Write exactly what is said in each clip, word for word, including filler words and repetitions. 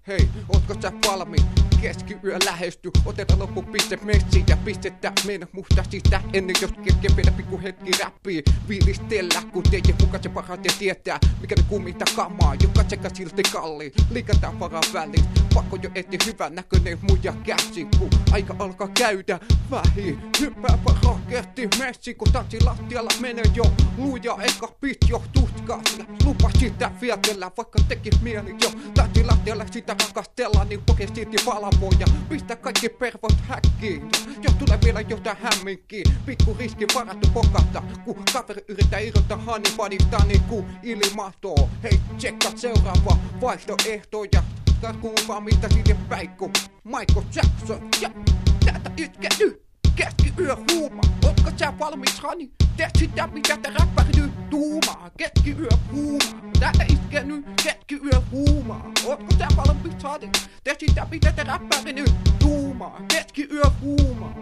Hei, ootko sä valmiin? Keskiyö lähestyy, otetaan loppupiste messiin ja pistetään mennä musta sitä ennen jos kerkee vielä pikku hetki räppiin. Viilistellä, kun teidän mukaan se parhaiten tietää, mikä ne kummita kamaa, joka sekä silti kalliin. Liikataan varaa väliin, pakko jo etti hyvän näköinen muija käsi, kun aika alkaa käydä vähin. Hyppää rohkeasti messiin, kun tanssilattialla menee jo luja, eikä pit jo tuskaa. Lupa sitä vietellä, vaikka tekis mieli jo tanssilattialla sitä rakastella, niin pokee silti valvoja. Pistä kaikki pervot häkkiin, jos tulee vielä jotain hämminkiin. Pikku riski varattu pokata, kun kaveri yrittää irrottaa Hannibalista niin kuin ilmatoo. Hei, tsekkaa seuraava vaihtoehtoja. Taas kuuluvaa mitä siitä päikku Michael Jackson, ja täältä itke nyt keskiyö huuma. Ootko sä valmis, Hani? Teet sitä mitä te räppäri nyt tuumaa. Keskiyö huuma. Täältä itke nyt keskiyö huuma. Ootko sä valmis, Hani? Teet sitä mitä te räppäri nyt tuumaa. Keskiyö huuma.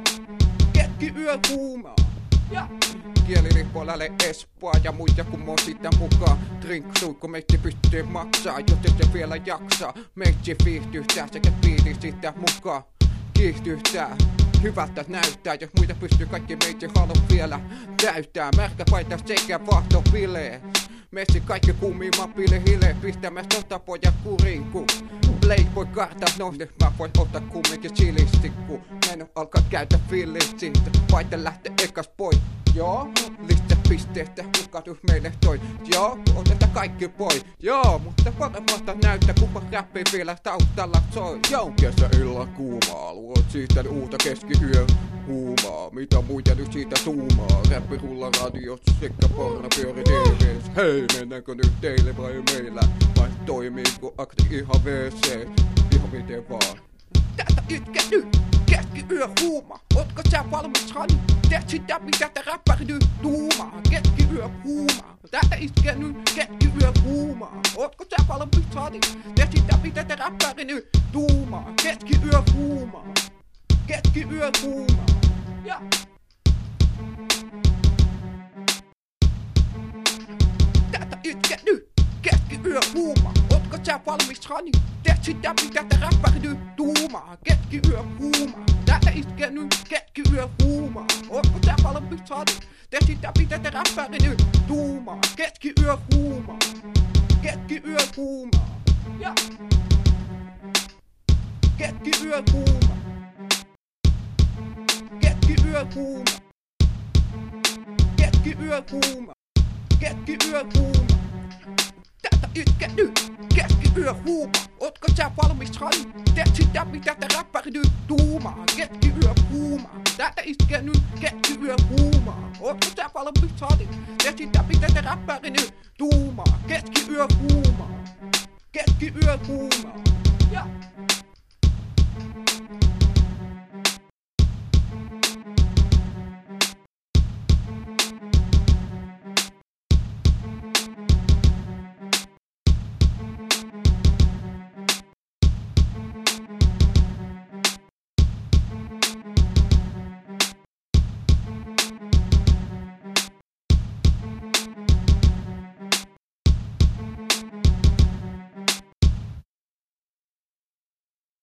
Keskiyö huuma. Ja kielirippo läle Espaa ja muita kun mä oon sitä mukaan. Drink-suikku meitsi pystyy maksaa, jos et vielä jaksaa. Meitsi viihtyhtää sekä biili sitä mukaan. Kiihtyhtää, hyvältä näyttää, jos muita pystyy kaikki meitsi halu vielä täyttää. Märkä paita sekä vaahto bilee. Messi kaikki kuumimman pile hile, pistämäs tota poja kuriin, kun Playboy kartat nousee, mä voin ottaa kumminkin chilisti, kun meno alkaa käydä fillit siitä, vaite lähtee ekas pois. Joo, lista pisteestä, mukatus meille toi. Joo, otetaan kaikki pois. Joo, mutta paremmasta näyttää, kumpa räppi vielä taustalla soi. Joo, kesäillan kuumaa, luot siitä uutta keskiyön huumaa. Mitä muita nyt siitä tuumaa? Räppi rulla radiossa sekä porno pyöri T V:ssä. Hei, mennäänkö nyt teille vai meillä? Vai toimiiko akti ihan W C? Ihan miten vaan. Täältä itke nyt, keskiyö huuma. Ootko sä valmis, Hani? Teet sitä mitä te räppäri nyt tuumaa. Keskiyö huuma. Täältä itke nyt, keskiyö huuma. Ootko sä valmis, Hani? Teet sitä mitä te räppäri nyt tuumaa. Keskiyö huuma. Keskiyö huuma. Ja täältä itke nyt, keskiyö huuma. Ootko sä valmis, Hani? Teet sitä mitä te räppäri nyt tuumaa. Keskiyö huuma. Täältä itke nyt, keskiyö huuma. Ootko sä valmis, Hani? Teet sitä mitä te räppäri nyt tuumaa. Keskiyö huuma. Keskiyö huuma. Ja keskiyö huuma. Keskiyö huuma. Keskiyö huuma. Keskiyö huuma. Täältä itke nyt, keskiyö huuma. Ootko sä valmis, Hani? Teet sitä mitä te räppäri nyt tuumaa. Keskiyö huuma. Täältä itke nyt, keskiyö huuma. Ootko sä valmis, Hani? Teet sitä mitä te räppäri nyt tuumaa. Keskiyö huuma. Keskiyö huuma.